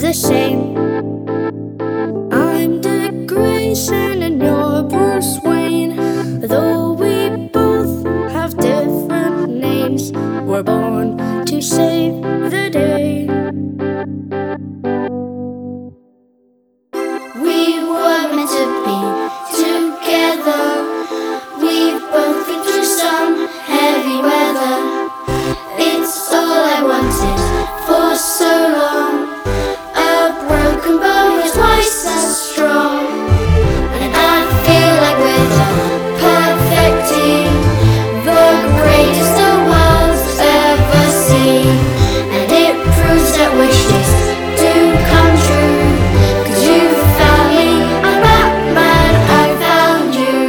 the same. I'm Dick Grayson and you're Bruce Wayne. Though we both have different names, we're born to save the day. We were meant to be together. We've both been through some heavy weather. It's all I wanted for so long. A broken bow is twice as strong. And I feel like we're the perfect team, the greatest the world's ever seen. And it proves that wishes do come true. 'Cause you found me, I'm Batman, I found you.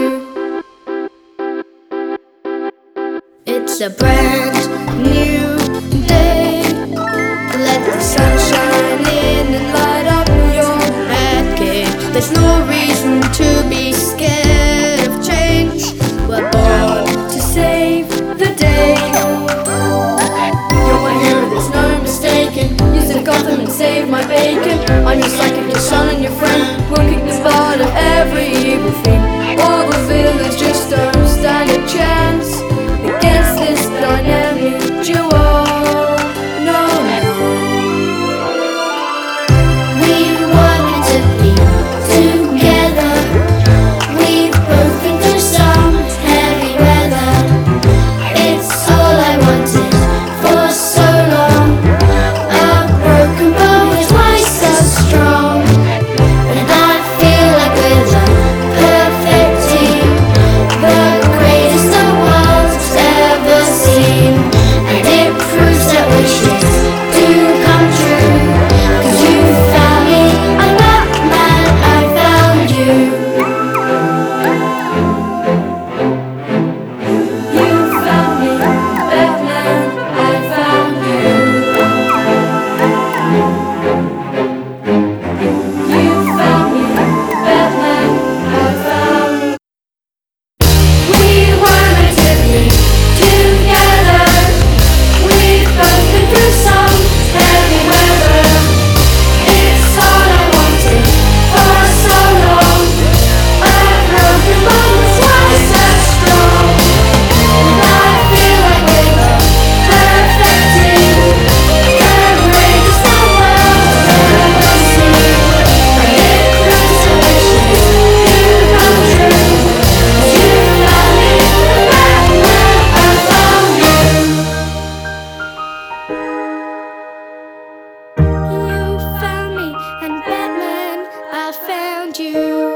It's a brand new day. Let the sun shine in and light up your Batcave. There's no reason to be scared of change. We're born to save the day. You're my hero, there's no mistaking. You said Gotham and save my bacon. I'm your psychic, your son and your friend. We'll kick the butt of every evil thing. All the villains just don't stand a chance against this dynamic duo. No, no. We were meant to be together. We've both been through some heavy weather. It's all I wanted for so long. A broken bow is twice as strong. And I feel like we're the perfect team, the greatest the world's ever seen. And it proves that wishes do come true. 'Cause you found me, I'm Batman, I found you. You found me, Batman, I found you. You found me, Batman, I found you. We were meant to be together. We've both been through some heavy weather. It's all I wanted for so long. A broken bow is twice as strong. And I feel like we're the perfect team, the greatest the world's ever seen. And it proves that wishes do come true. 'Cause you found me, Batman, I found you. You found me, and Batman, I found you.